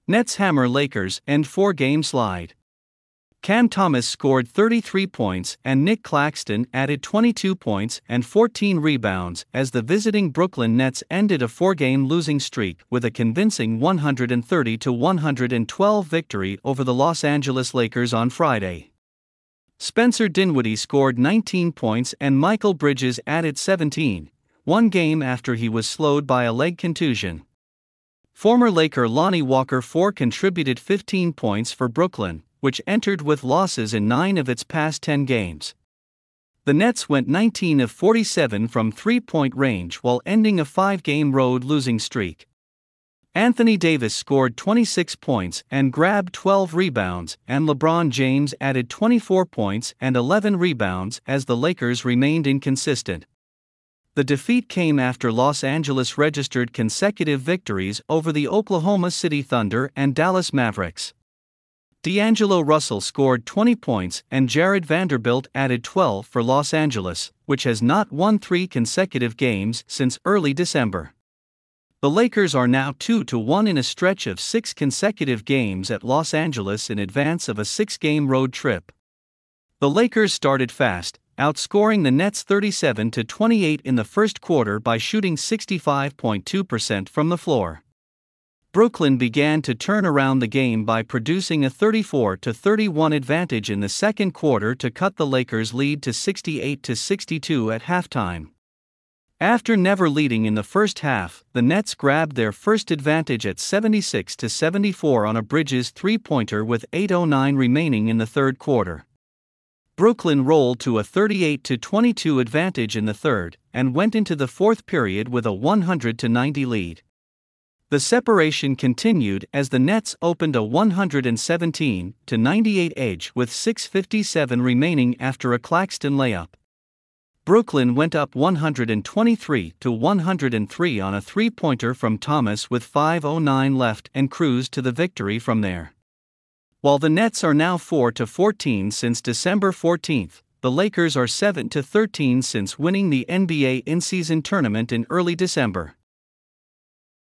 Nets hammer Lakers end 4-game slide. Cam Thomas scored 33 points and Nick Claxton added 22 points and 14 rebounds as the visiting Brooklyn Nets ended a 4-game losing streak with a convincing 130-112 victory over the Los Angeles Lakers on Friday. Spencer Dinwiddie scored 19 points and Michael Bridges added 17, one game after he was slowed by a leg contusion. Former Laker Lonnie Walker IV contributed 15 points for Brooklyn, which entered with losses in 9 of its past 10 games. The Nets went 19 of 47 from three-point range while ending a 5-game road losing streak. Anthony Davis scored 26 points and grabbed 12 rebounds, and LeBron James added 24 points and 11 rebounds as the Lakers remained inconsistent. The defeat came after Los Angeles registered consecutive victories over the Oklahoma City Thunder and Dallas Mavericks. D'Angelo Russell scored 20 points and Jared Vanderbilt added 12 for Los Angeles, which has not won 3 consecutive games since early December. The Lakers are now 2-1 in a stretch of 6 consecutive games at Los Angeles in advance of a 6-game road trip. The Lakers started fast, outscoring the Nets 37-28 in the first quarter by shooting 65.2% from the floor. Brooklyn began to turn around the game by producing a 34-31 advantage in the second quarter to cut the Lakers' lead to 68-62 at halftime. After never leading in the first half, the Nets grabbed their first advantage at 76-74 on a Bridges three-pointer with 8:09 remaining in the third quarter. Brooklyn rolled to a 38-22 advantage in the third, and went into the fourth period with a 100-90 lead. The separation continued as the Nets opened a 117-98 edge with 6:57 remaining after a Claxton layup. Brooklyn went up 123-103 on a three-pointer from Thomas with 5:09 left and cruised to the victory from there. While the Nets are now 4-14 since December 14, the Lakers are 7-13 since winning the NBA in-season tournament in early December.